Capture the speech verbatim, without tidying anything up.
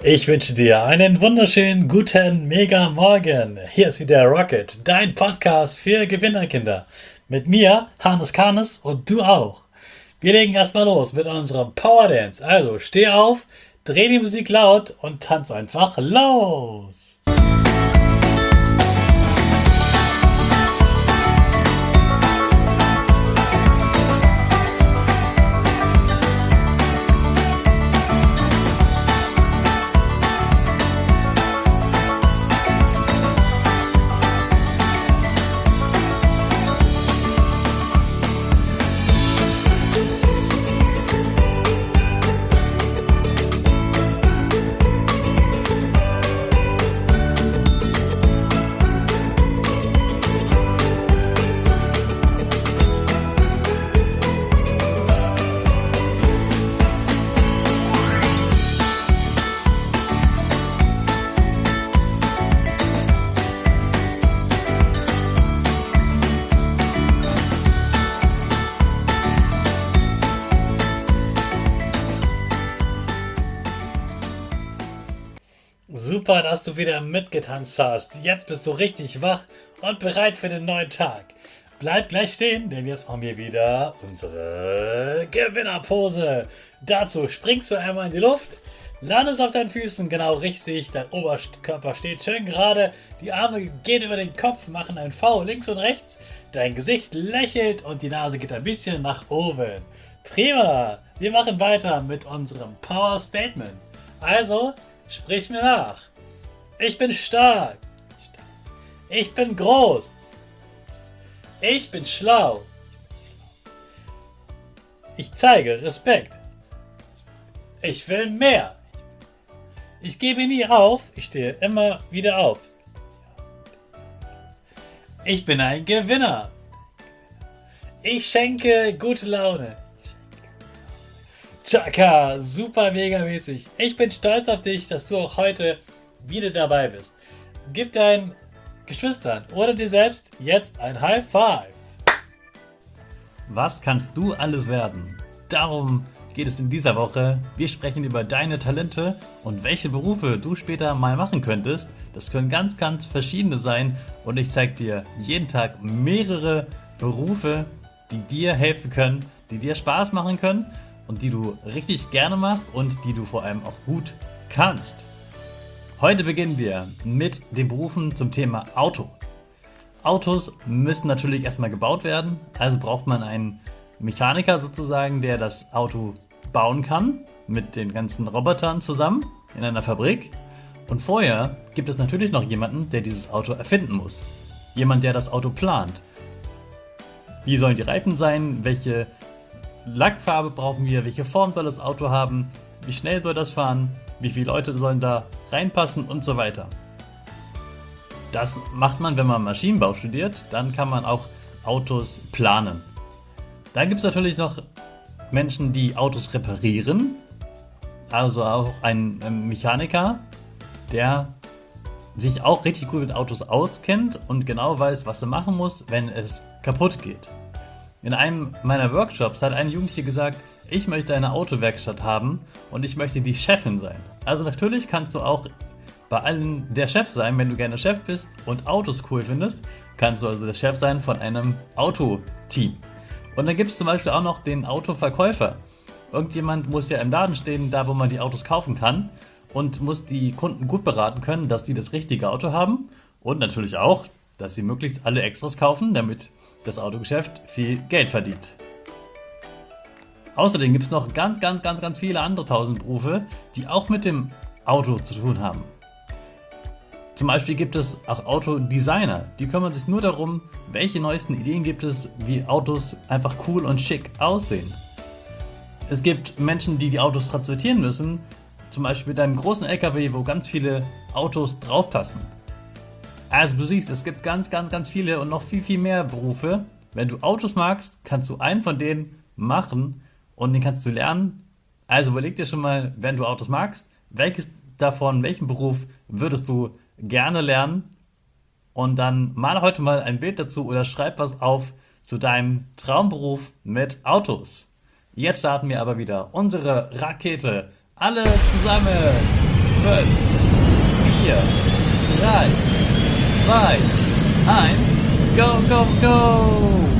Ich wünsche dir einen wunderschönen guten Mega Morgen. Hier ist wieder Rocket, dein Podcast für Gewinnerkinder. Mit mir, Hannes Karnes, und du auch. Wir legen erstmal los mit unserem Power Dance. Also steh auf, dreh die Musik laut und tanz einfach los. Super, dass du wieder mitgetanzt hast. Jetzt bist du richtig wach und bereit für den neuen Tag. Bleib gleich stehen, denn jetzt machen wir wieder unsere Gewinnerpose. Dazu springst du einmal in die Luft, landest auf deinen Füßen genau richtig, dein Oberkörper steht schön gerade, die Arme gehen über den Kopf, machen ein V links und rechts, dein Gesicht lächelt und die Nase geht ein bisschen nach oben. Prima, wir machen weiter mit unserem Power Statement. Also, sprich mir nach. Ich bin stark. Ich bin groß. Ich bin schlau. Ich zeige Respekt. Ich will mehr. Ich gebe nie auf. Ich stehe immer wieder auf. Ich bin ein Gewinner. Ich schenke gute Laune. Chaka, super mega mäßig. Ich bin stolz auf dich, dass du auch heute wieder dabei bist. Gib deinen Geschwistern oder dir selbst jetzt ein High Five. Was kannst du alles werden? Darum geht es in dieser Woche. Wir sprechen über deine Talente und welche Berufe du später mal machen könntest. Das können ganz, ganz verschiedene sein und ich zeige dir jeden Tag mehrere Berufe, die dir helfen können, die dir Spaß machen können und die du richtig gerne machst und die du vor allem auch gut kannst. Heute beginnen wir mit den Berufen zum Thema Auto. Autos müssen natürlich erstmal gebaut werden, also braucht man einen Mechaniker sozusagen, der das Auto bauen kann, mit den ganzen Robotern zusammen in einer Fabrik. Und vorher gibt es natürlich noch jemanden, der dieses Auto erfinden muss. Jemand, der das Auto plant. Wie sollen die Reifen sein? Welche Lackfarbe brauchen wir? Welche Form soll das Auto haben? Wie schnell soll das fahren? Wie viele Leute sollen da reinpassen und so weiter. Das macht man, wenn man Maschinenbau studiert, dann kann man auch Autos planen. Dann gibt es natürlich noch Menschen, die Autos reparieren, also auch ein Mechaniker, der sich auch richtig gut mit Autos auskennt und genau weiß, was er machen muss, wenn es kaputt geht. In einem meiner Workshops hat eine Jugendliche gesagt, ich möchte eine Autowerkstatt haben und ich möchte die Chefin sein. Also natürlich kannst du auch bei allen der Chef sein, wenn du gerne Chef bist und Autos cool findest, kannst du also der Chef sein von einem Autoteam. Und dann gibt es zum Beispiel auch noch den Autoverkäufer. Irgendjemand muss ja im Laden stehen, da wo man die Autos kaufen kann und muss die Kunden gut beraten können, dass sie das richtige Auto haben und natürlich auch, dass sie möglichst alle Extras kaufen, damit das Autogeschäft viel Geld verdient. Außerdem gibt es noch ganz, ganz, ganz, ganz viele andere tausend Berufe, die auch mit dem Auto zu tun haben. Zum Beispiel gibt es auch Autodesigner, die kümmern sich nur darum, welche neuesten Ideen gibt es, wie Autos einfach cool und schick aussehen. Es gibt Menschen, die die Autos transportieren müssen, zum Beispiel mit einem großen L K W, wo ganz viele Autos draufpassen. Also du siehst, es gibt ganz, ganz, ganz viele und noch viel, viel mehr Berufe. Wenn du Autos magst, kannst du einen von denen machen und den kannst du lernen. Also überleg dir schon mal, wenn du Autos magst, welches davon, welchen Beruf würdest du gerne lernen? Und dann mal heute mal ein Bild dazu oder schreib was auf zu deinem Traumberuf mit Autos. Jetzt starten wir aber wieder unsere Rakete. Alle zusammen. fünf, vier, drei, zwei, eins, go, go, go!